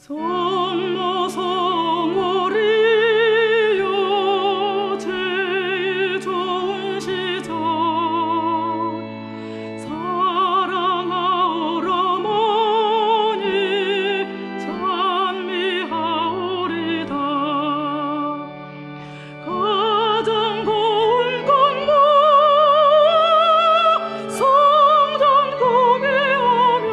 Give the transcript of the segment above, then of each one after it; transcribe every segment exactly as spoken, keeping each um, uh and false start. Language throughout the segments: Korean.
성모 성월이여 제일 좋은 시절 사랑하오라 어머니 찬미하오리다. 가장 고운 공부 성전 공예하며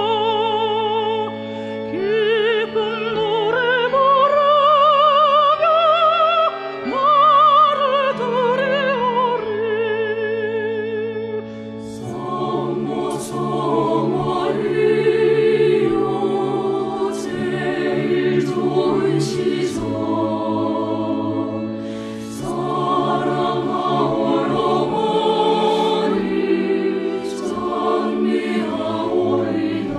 기쁜 노래 부르며 나를 드리오리. 성모 성월이여 제일 좋은 시절 사랑하오라 어머니 찬미하오리다.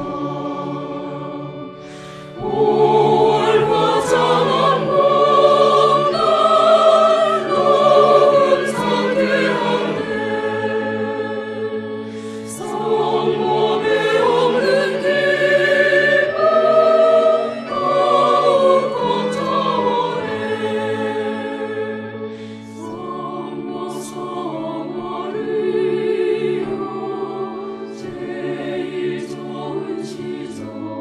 올화장한 봄날 녹은 상쾌한데 성모 배없는 기쁨 마음껏 차오네. 성모 성월이여 제일 좋은 시절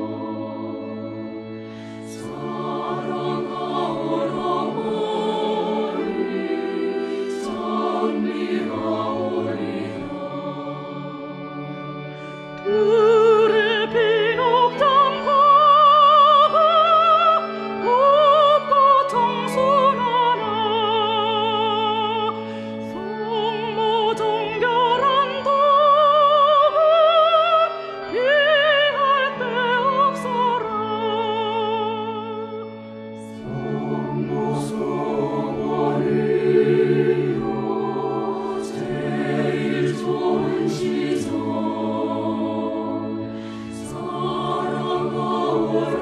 사랑하오라 어머니 찬미하오리다. 들의 비옥장화가 곱고 청순하나 성모 정결한 덕은 비할 데 없어라. 성모 성월이여 제일 좋은 시절 사랑하오라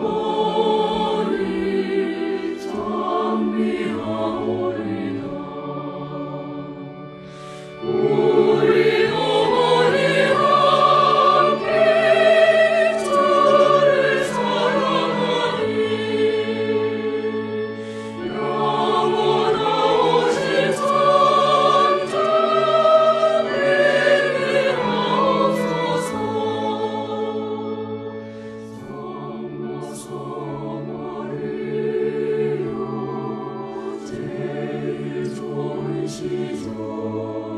어머니 찬미하오리다. 우리 어머니 함께 주를 사랑하니 영원하오신 천주 되게 하옵소서. 성모 성월이여 제일 좋은 시절